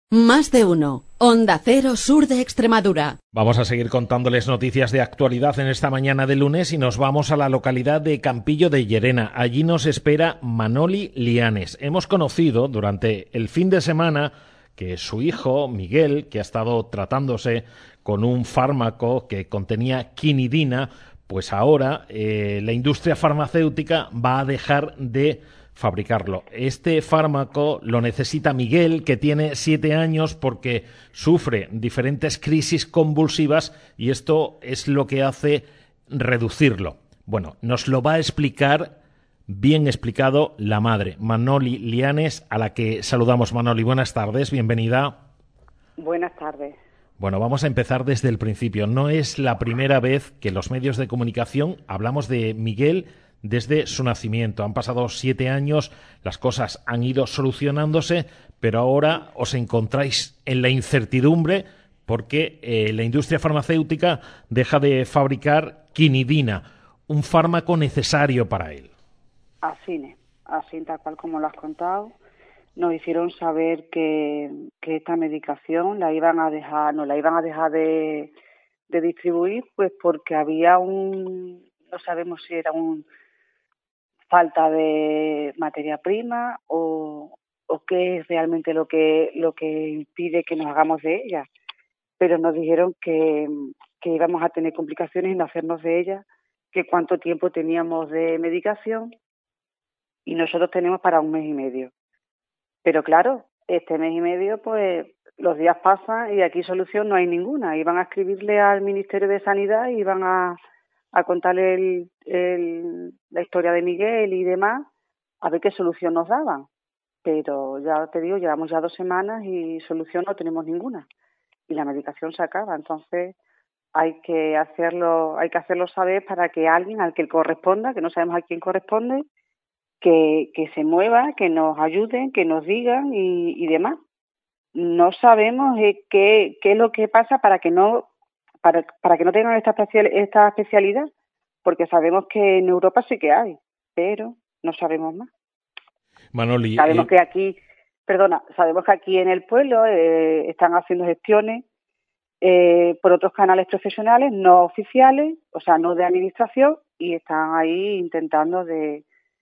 Más de uno. Onda Cero Sur de Extremadura. Vamos a seguir contándoles noticias de actualidad en esta mañana de lunes y nos vamos a la localidad de Campillo de Llerena. Allí nos espera Manoli Lianes. Hemos conocido durante el fin de semana que su hijo, Miguel, que ha estado tratándose con un fármaco que contenía quinidina, pues ahora la industria farmacéutica va a dejar de fabricarlo. Este fármaco lo necesita Miguel, que tiene 7 años, porque sufre diferentes crisis convulsivas y esto es lo que hace reducirlo. Bueno, nos lo va a explicar, bien explicado, la madre, Manoli Lianes, a la que saludamos. Manoli, buenas tardes, bienvenida. Buenas tardes. Bueno, vamos a empezar desde el principio. No es la primera vez que los medios de comunicación hablamos de Miguel desde su nacimiento. Han pasado 7 años, las cosas han ido solucionándose, pero ahora os encontráis en la incertidumbre porque la industria farmacéutica deja de fabricar quinidina, un fármaco necesario para él. Así tal cual como lo has contado. Nos hicieron saber que esta medicación la iban a dejar de distribuir, pues porque había no sabemos si era falta de materia prima o qué es realmente lo que impide que nos hagamos de ella. Pero nos dijeron que íbamos a tener complicaciones en hacernos de ella, que cuánto tiempo teníamos de medicación, y nosotros tenemos para 1 mes y medio. Pero claro, este mes y medio, pues los días pasan y aquí solución no hay ninguna. Iban a escribirle al Ministerio de Sanidad y iban a contarle la historia de Miguel y demás, a ver qué solución nos daban. Pero ya te digo, llevamos ya 2 semanas y solución no tenemos ninguna. Y la medicación se acaba. Entonces hay que hacerlo saber para que alguien al que corresponda, que no sabemos a quién corresponde, que se mueva, que nos ayuden, que nos digan y demás. No sabemos qué es lo que pasa para que no tengan esta especialidad, porque sabemos que en Europa sí que hay, pero no sabemos más. Manoli, sabemos que aquí en el pueblo están haciendo gestiones por otros canales profesionales no oficiales, o sea, no de administración, y están ahí intentando de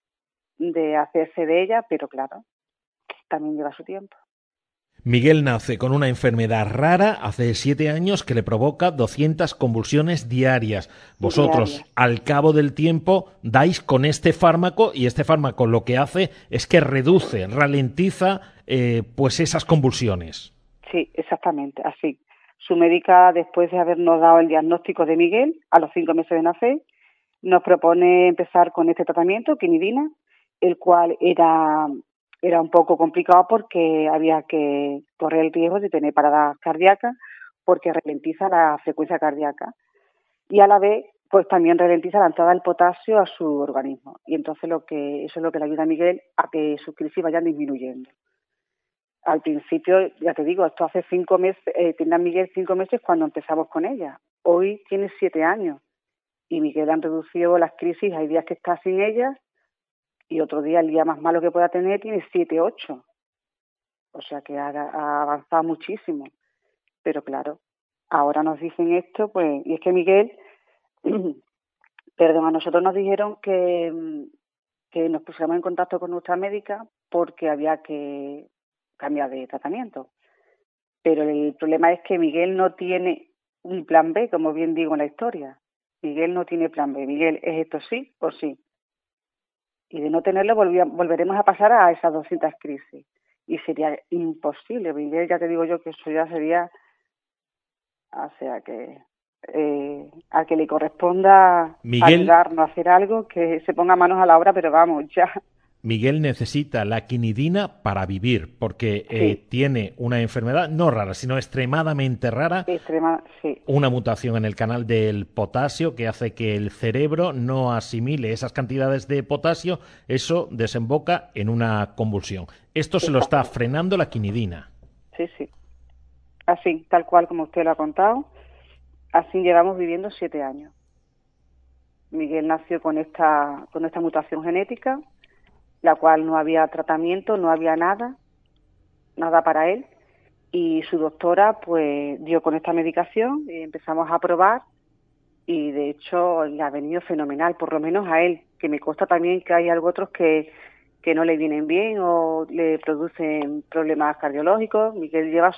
hacerse de ella, pero claro, también lleva su tiempo. Miguel nace con una enfermedad rara hace 7 años que le provoca 200 convulsiones diarias. Vosotros, al cabo del tiempo, dais con este fármaco y este fármaco lo que hace es que reduce, ralentiza pues esas convulsiones. Sí, exactamente, así. Su médica, después de habernos dado el diagnóstico de Miguel, a los 5 meses de nacer, nos propone empezar con este tratamiento, quinidina, el cual era un poco complicado porque había que correr el riesgo de tener paradas cardíacas porque ralentiza la frecuencia cardíaca y a la vez pues también ralentiza la entrada del potasio a su organismo, y entonces eso es lo que le ayuda a Miguel a que sus crisis vayan disminuyendo. Al principio, ya te digo, esto hace 5 meses, tenía Miguel 5 meses cuando empezamos con ella. Hoy tiene 7 años y Miguel han reducido las crisis, hay días que está sin ella y otro día, el día más malo que pueda tener, tiene 7, 8. O sea que ha avanzado muchísimo. Pero claro, ahora nos dicen esto, pues, y es que Miguel, a nosotros nos dijeron que nos pusiéramos en contacto con nuestra médica porque había que cambiar de tratamiento. Pero el problema es que Miguel no tiene un plan B, como bien digo en la historia. Miguel no tiene plan B. Miguel es esto sí o sí. Y de no tenerlo volveremos a pasar a esas 200 crisis. Y sería imposible. Miguel, ya te digo yo que eso ya sería... O sea que al que le corresponda ayudarnos a hacer algo, que se ponga manos a la obra, pero vamos, ya... Miguel necesita la quinidina para vivir, porque tiene una enfermedad no rara, sino extremadamente rara, una mutación en el canal del potasio que hace que el cerebro no asimile esas cantidades de potasio, eso desemboca en una convulsión. Esto se lo está frenando la quinidina. Sí. Así, tal cual como usted lo ha contado, así llevamos viviendo 7 años. Miguel nació con esta mutación genética, la cual no había tratamiento, no había nada para él, y su doctora pues dio con esta medicación y empezamos a probar y de hecho le ha venido fenomenal, por lo menos a él, que me consta también que hay algo otros que no le vienen bien o le producen problemas cardiológicos. Miguel lleva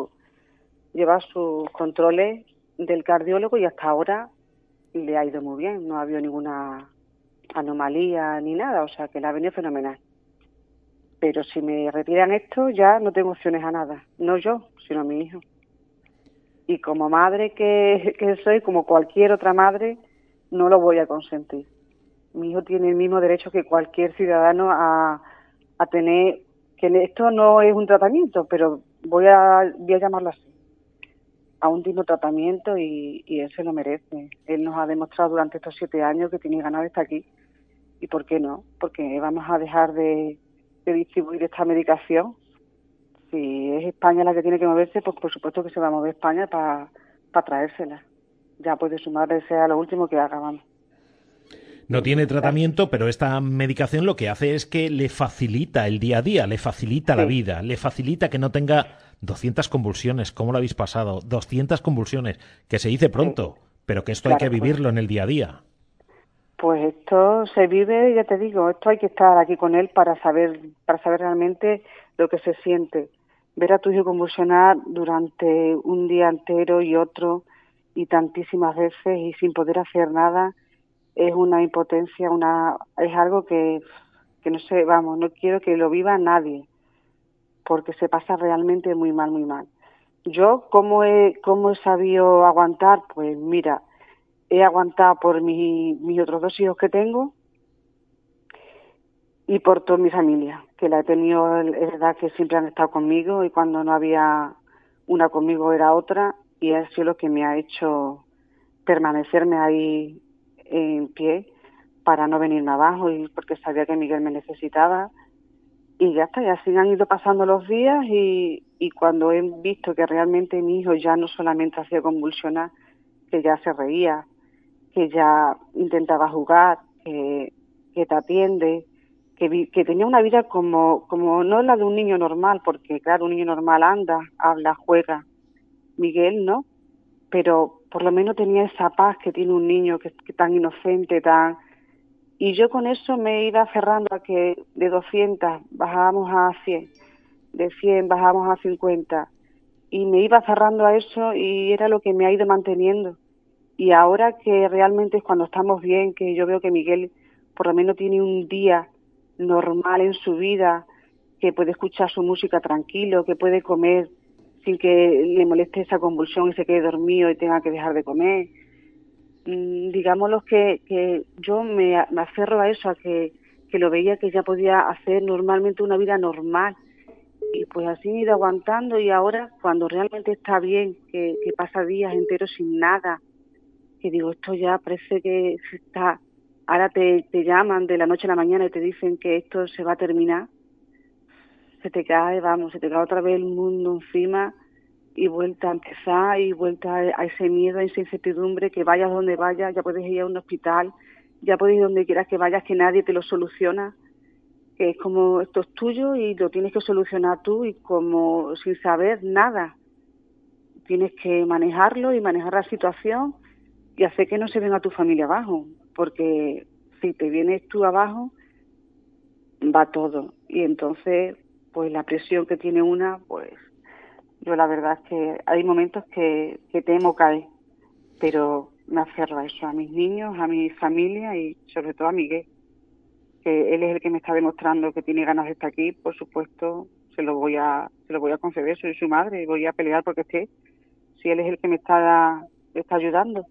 sus controles del cardiólogo y hasta ahora le ha ido muy bien, no ha habido ninguna anomalía ni nada, o sea que le ha venido fenomenal. Pero si me retiran esto ya no tengo opciones a nada, no yo, sino mi hijo. Y como madre que soy, como cualquier otra madre, no lo voy a consentir. Mi hijo tiene el mismo derecho que cualquier ciudadano a tener, que esto no es un tratamiento, pero voy a llamarlo así, a un digno tratamiento y él se lo merece. Él nos ha demostrado durante estos 7 años que tiene ganas de estar aquí. ¿Y por qué no? Porque vamos a dejar de distribuir esta medicación. Si es España la que tiene que moverse, pues por supuesto que se va a mover España para traérsela. Ya puede su madre sea lo último que haga, vamos. No tiene tratamiento, pero esta medicación lo que hace es que le facilita el día a día, le facilita la vida, le facilita que no tenga 200 convulsiones. ¿Cómo lo habéis pasado? 200 convulsiones, que se dice pronto, pero que esto hay que vivirlo en el día a día. Pues esto se vive, ya te digo, esto hay que estar aquí con él para saber realmente lo que se siente. Ver a tu hijo convulsionar durante un día entero y otro y tantísimas veces y sin poder hacer nada es una impotencia, es algo que no sé, vamos, no quiero que lo viva nadie, porque se pasa realmente muy mal, muy mal. Yo, ¿cómo he sabido aguantar? Pues mira, he aguantado por mis otros 2 hijos que tengo y por toda mi familia, que la he tenido, es verdad que siempre han estado conmigo y cuando no había una conmigo era otra y ha sido lo que me ha hecho permanecerme ahí en pie para no venirme abajo y porque sabía que Miguel me necesitaba y ya está, y así han ido pasando los días y cuando he visto que realmente mi hijo ya no solamente hacía convulsionar, que ya se reía, que ya intentaba jugar, que te atiende, que tenía una vida como no la de un niño normal, porque claro, un niño normal anda, habla, juega. Miguel no, pero por lo menos tenía esa paz que tiene un niño que tan inocente, tan... Y yo con eso me iba aferrando a que de 200 bajábamos a 100, de 100 bajábamos a 50, y me iba aferrando a eso y era lo que me ha ido manteniendo. Y ahora que realmente es cuando estamos bien, que yo veo que Miguel por lo menos tiene un día normal en su vida, que puede escuchar su música tranquilo, que puede comer sin que le moleste esa convulsión y se quede dormido y tenga que dejar de comer. Digámoslo que yo me aferro a eso, a que lo veía que ya podía hacer normalmente una vida normal. Y pues así he ido aguantando y ahora cuando realmente está bien, que pasa días enteros sin nada, que digo, esto ya parece que se está... Ahora te llaman de la noche a la mañana y te dicen que esto se va a terminar, se te cae otra vez el mundo encima y vuelta a empezar y vuelta a ese miedo, a esa incertidumbre, que vayas donde vayas, ya puedes ir a un hospital, ya puedes ir donde quieras que vayas, que nadie te lo soluciona, que es como esto es tuyo y lo tienes que solucionar tú y como sin saber nada. Tienes que manejarlo y manejar la situación y hacer que no se venga tu familia abajo, porque si te vienes tú abajo, va todo. Y entonces, pues la presión que tiene una, pues yo la verdad es que hay momentos que temo caer, pero me aferro a eso, a mis niños, a mi familia y sobre todo a Miguel, que él es el que me está demostrando que tiene ganas de estar aquí. Por supuesto, se lo voy a conceder, soy su madre y voy a pelear porque esté, si él es el que me está ayudando.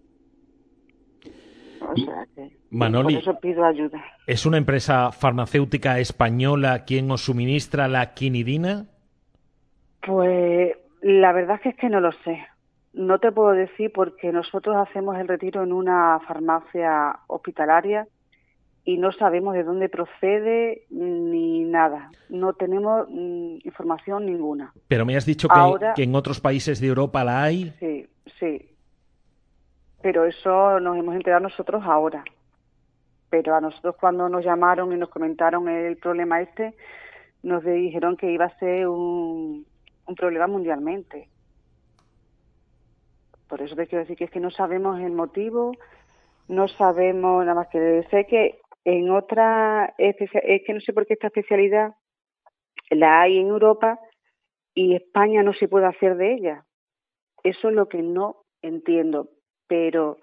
O sea que Manoli, por eso pido ayuda. ¿es una empresa farmacéutica española quien os suministra la quinidina? Pues la verdad es que no lo sé. No te puedo decir porque nosotros hacemos el retiro en una farmacia hospitalaria y no sabemos de dónde procede ni nada. No tenemos información ninguna. Pero me has dicho Ahora, que en otros países de Europa la hay. sí, sí. Pero eso nos hemos enterado nosotros ahora. Pero a nosotros cuando nos llamaron y nos comentaron el problema nos dijeron que iba a ser un problema mundialmente. Por eso te quiero decir que es que no sabemos el motivo, no sabemos nada más que sé que en otra, es que no sé por qué esta especialidad la hay en Europa y España no se puede hacer de ella. Eso es lo que no entiendo, pero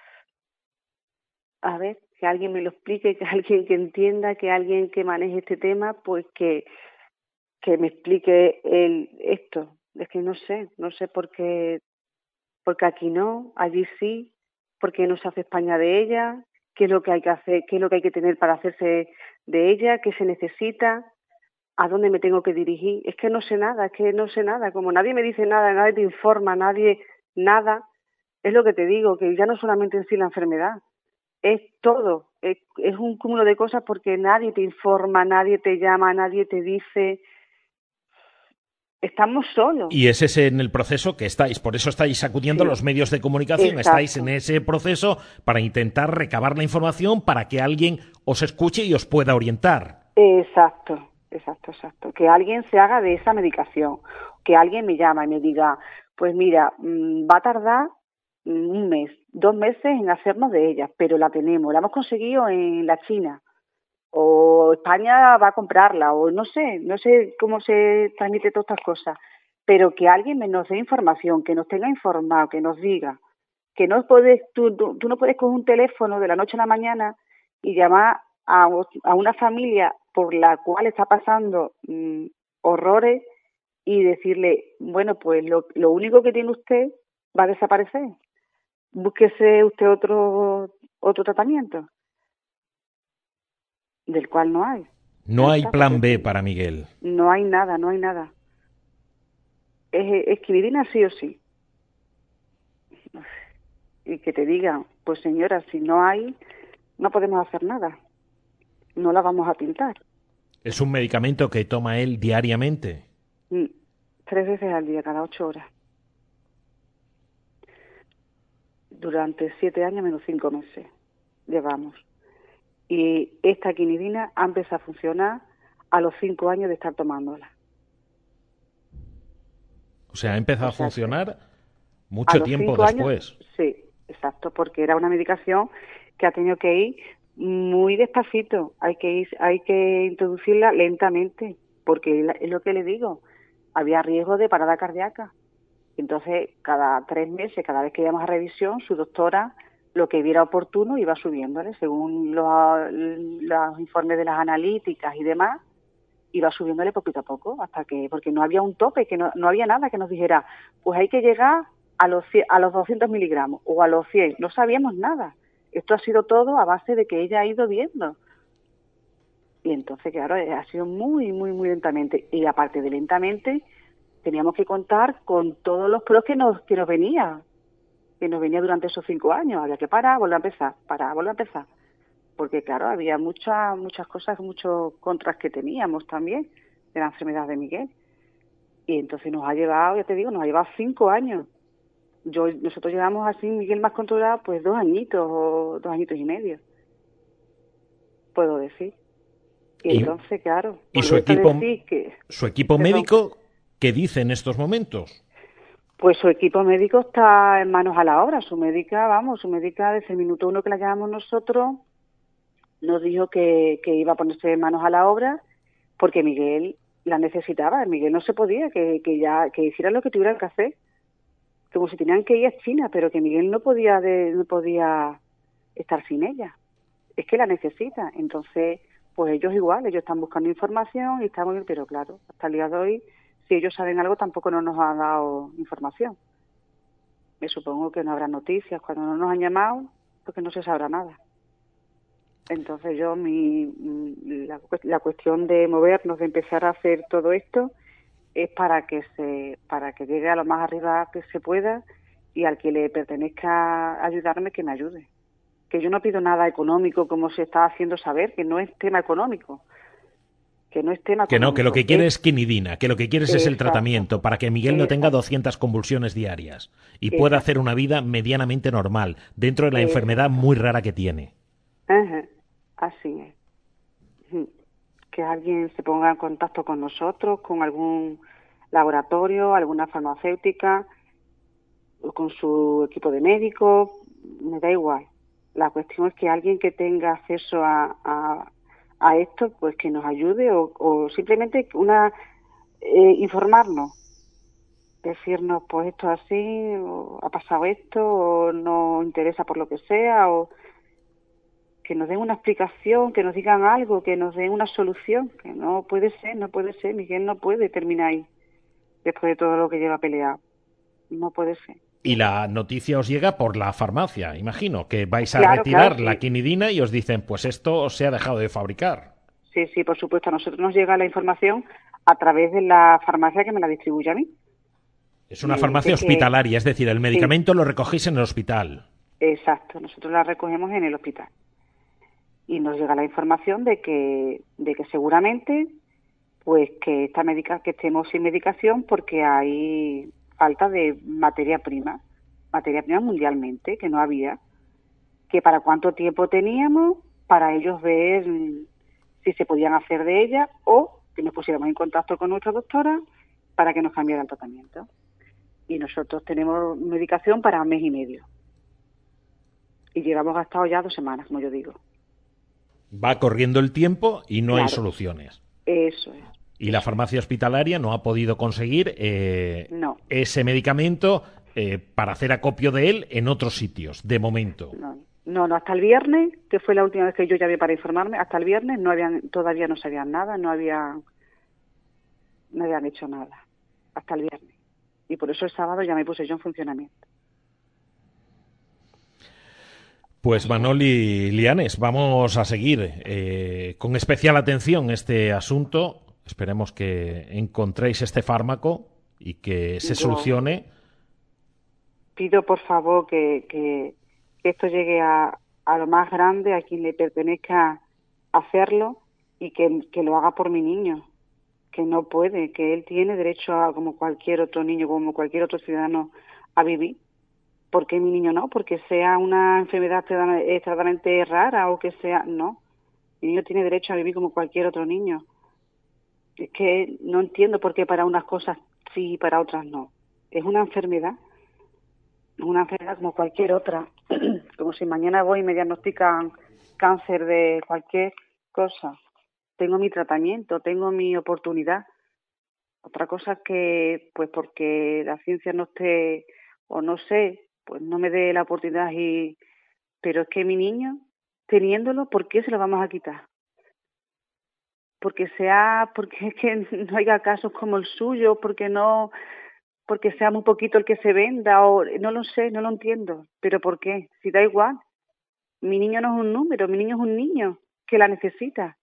a ver, que alguien me lo explique, que alguien que entienda, que alguien que maneje este tema, pues que me explique esto. Es que no sé porque aquí no, allí sí, porque no se hace España de ella, qué es lo que hay que hacer, qué es lo que hay que tener para hacerse de ella, qué se necesita, a dónde me tengo que dirigir. Es que no sé nada, es que no sé nada. Como nadie me dice nada, nadie te informa, nadie, nada, es lo que te digo, que ya no solamente en sí la enfermedad, es todo, es un cúmulo de cosas porque nadie te informa, nadie te llama, nadie te dice, estamos solos. Y es ese en el proceso que estáis, por eso estáis acudiendo a los medios de comunicación, estáis en ese proceso para intentar recabar la información para que alguien os escuche y os pueda orientar. Exacto. Que alguien se haga de esa medicación, que alguien me llama y me diga, pues mira, va a tardar un mes, 2 meses en hacernos de ella, pero la tenemos, la hemos conseguido en la China, o España va a comprarla, o no sé cómo se transmite todas estas cosas, pero que alguien nos dé información, que nos tenga informado, que nos diga, que no puedes, tú no puedes coger un teléfono de la noche a la mañana y llamar a una familia por la cual está pasando horrores y decirle, bueno, pues lo único que tiene usted va a desaparecer. Búsquese usted otro tratamiento, del cual no hay. No hay plan B para Miguel. No hay nada. Es quinidina sí o sí. Y que te digan, pues señora, si no hay, no podemos hacer nada. No la vamos a pintar. ¿Es un medicamento que toma él diariamente? 3 veces al día, cada 8 horas. Durante 7 años menos 5 meses llevamos. Y esta quinidina ha empezado a funcionar a los 5 años de estar tomándola. O sea, ha empezado a funcionar mucho tiempo después. Sí, exacto, porque era una medicación que ha tenido que ir muy despacito. Hay que introducirla lentamente, porque es lo que le digo, había riesgo de parada cardíaca. Entonces, cada 3 meses, cada vez que íbamos a revisión, su doctora, lo que viera oportuno, iba subiéndole, según los informes de las analíticas y demás, iba subiéndole poquito a poco, porque no había un tope, que no había nada que nos dijera, pues hay que llegar a los 200 miligramos o a los 100, no sabíamos nada. Esto ha sido todo a base de que ella ha ido viendo. Y entonces, claro, ha sido muy, muy, muy lentamente. Y aparte de lentamente, teníamos que contar con todos los pros que nos venía durante esos 5 años. Había que parar, volver a empezar. Porque, claro, había muchas cosas, muchos contras que teníamos también de la enfermedad de Miguel. Y entonces nos ha llevado 5 años. Nosotros llevamos así, Miguel más controlado, pues 2 añitos o 2 añitos y medio, puedo decir. Y entonces, claro, ¿y su equipo médico qué dice en estos momentos? Pues su equipo médico está en manos a la obra. Su médica desde el minuto 1 que la llamamos nosotros, nos dijo que iba a ponerse en manos a la obra porque Miguel la necesitaba. Miguel no se podía, que hiciera lo que tuvieran que hacer, como si tenían que ir a China, pero que Miguel no podía estar sin ella. Es que la necesita. Entonces, pues ellos están buscando información y estamos bien, pero claro, hasta el día de hoy, si ellos saben algo, tampoco no nos han dado información. Me supongo que no habrá noticias. Cuando no nos han llamado, porque no se sabrá nada. Entonces la cuestión de movernos, de empezar a hacer todo esto, es para que llegue a lo más arriba que se pueda, y al que le pertenezca ayudarme, que me ayude. Que yo no pido nada económico, como se está haciendo saber, que no es tema económico. Que lo que quiere es quinidina, que lo que quieres es el tratamiento para que Miguel no tenga 200 convulsiones diarias y pueda hacer una vida medianamente normal dentro de la enfermedad muy rara que tiene. Así es. Que alguien se ponga en contacto con nosotros, con algún laboratorio, alguna farmacéutica, o con su equipo de médicos, me da igual. La cuestión es que alguien que tenga acceso a esto, pues que nos ayude o simplemente informarnos, decirnos, pues esto así, o ha pasado esto, o no interesa por lo que sea, o que nos den una explicación, que nos digan algo, que nos den una solución, que no puede ser, Miguel no puede terminar ahí, después de todo lo que lleva peleado, no puede ser. Y la noticia os llega por la farmacia, imagino, que vais a Claro, retirar sí. la quinidina y os dicen, pues esto se ha dejado de fabricar. Sí, por supuesto, a nosotros nos llega la información a través de la farmacia que me la distribuye a mí. Es una Me farmacia dice que hospitalaria, es decir, el sí, medicamento lo recogéis en el hospital. exacto, nosotros la recogemos en el hospital. Y nos llega la información de que seguramente pues que que estemos sin medicación porque hay falta de materia prima mundialmente, que no había, que para cuánto tiempo teníamos para ellos ver si se podían hacer de ella o que nos pusiéramos en contacto con nuestra doctora para que nos cambiara el tratamiento. Y nosotros tenemos medicación para 1 mes y medio. Y llevamos gastado ya 2 semanas, como yo digo. Va corriendo el tiempo y no hay Claro, soluciones. eso es. Y la farmacia hospitalaria no ha podido conseguir No. ese medicamento para hacer acopio de él en otros sitios, de momento. No, hasta el viernes, que fue la última vez que yo llamé para informarme, hasta el viernes todavía no sabían nada, no habían hecho nada, hasta el viernes. Y por eso el sábado ya me puse yo en funcionamiento. Pues Manoli Lianes, vamos a seguir con especial atención este asunto. Esperemos que encontréis este fármaco y que se solucione. Pido por favor que esto llegue a lo más grande, a quien le pertenezca hacerlo y que lo haga por mi niño, que no puede, que él tiene derecho a, como cualquier otro niño, como cualquier otro ciudadano, a vivir. ¿Por qué mi niño no? Porque sea una enfermedad extremadamente rara o que sea... No, mi niño tiene derecho a vivir como cualquier otro niño. Es que no entiendo por qué para unas cosas sí y para otras no. Es una enfermedad como cualquier otra. Como si mañana voy y me diagnostican cáncer de cualquier cosa. Tengo mi tratamiento, tengo mi oportunidad. Otra cosa es que, pues porque la ciencia no esté, o no sé, pues no me dé la oportunidad pero es que mi niño, teniéndolo, ¿por qué se lo vamos a quitar? Porque es que no haya casos como el suyo, porque sea muy poquito el que se venda, o no lo sé, no lo entiendo. ¿Pero por qué? Si da igual. Mi niño no es un número, mi niño es un niño que la necesita.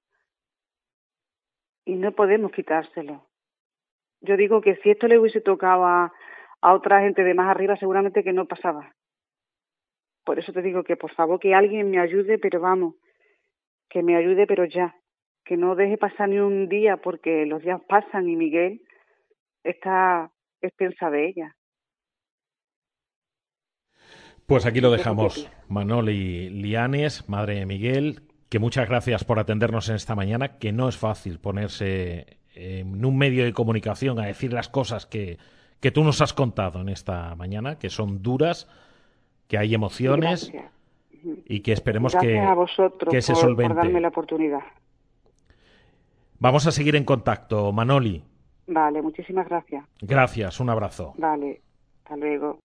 Y no podemos quitárselo. Yo digo que si esto le hubiese tocado a otra gente de más arriba, seguramente que no pasaba. Por eso te digo que por favor que alguien me ayude, pero vamos, que me ayude pero ya. Que no deje pasar ni un día porque los días pasan y Miguel está expensa de ella. Pues aquí lo dejamos. Manoli Lianes, madre de Miguel, que muchas gracias por atendernos en esta mañana, que no es fácil ponerse en un medio de comunicación a decir las cosas que tú nos has contado en esta mañana, que son duras, que hay emociones y que esperemos a vosotros que se solvente. Por darme la oportunidad. Vamos a seguir en contacto, Manoli. Vale, muchísimas gracias. Gracias, un abrazo. Vale, hasta luego.